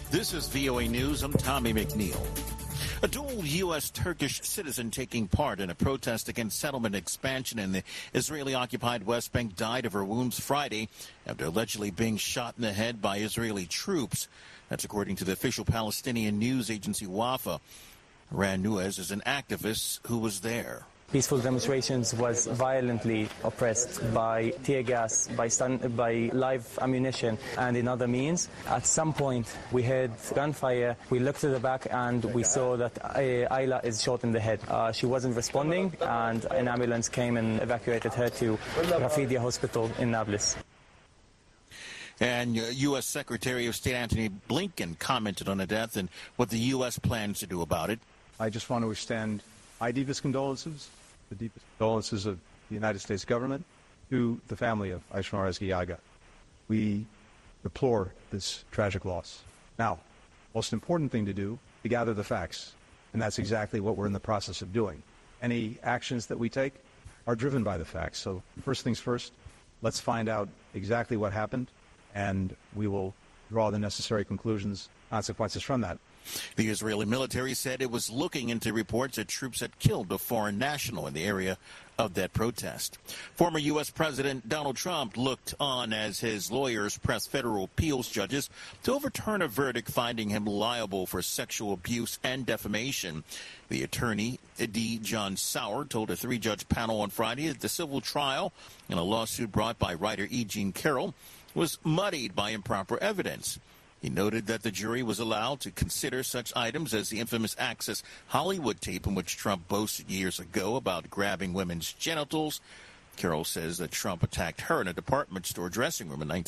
This is VOA News. I'm Tommy McNeil. A dual U.S.-Turkish citizen taking part in a protest against settlement expansion in the Israeli-occupied West Bank died of her wounds Friday after allegedly being shot in the head by Israeli troops. That's according to the official Palestinian news agency Wafa. Ran Nuez is an activist who was there. Peaceful demonstrations was violently oppressed by tear gas, by live ammunition, and in other means. At some point, we heard gunfire. We looked to the back and we saw that Ayla is shot in the head. She wasn't responding, and an ambulance came and evacuated her to Rafidia Hospital in Nablus. And U.S. Secretary of State Antony Blinken commented on the death and what the U.S. plans to do about it. I just want to extend my deepest condolences, the deepest condolences of the United States government to the family of Aysenur Ezgi. We deplore this tragic loss. Now, most important thing to do, to gather the facts, and that's exactly what we're in the process of doing. Any actions that we take are driven by the facts. So first things first, let's find out exactly what happened, and we will draw the necessary conclusions, consequences from that. The Israeli military said it was looking into reports that troops had killed a foreign national in the area of that protest. Former U.S. President Donald Trump looked on as his lawyers pressed federal appeals judges to overturn a verdict finding him liable for sexual abuse and defamation. The attorney, D. John Sauer, told a three-judge panel on Friday that the civil trial in a lawsuit brought by writer E. Jean Carroll was muddied by improper evidence. He noted that the jury was allowed to consider such items as the infamous Access Hollywood tape in which Trump boasted years ago about grabbing women's genitals. Carroll says that Trump attacked her in a department store dressing room in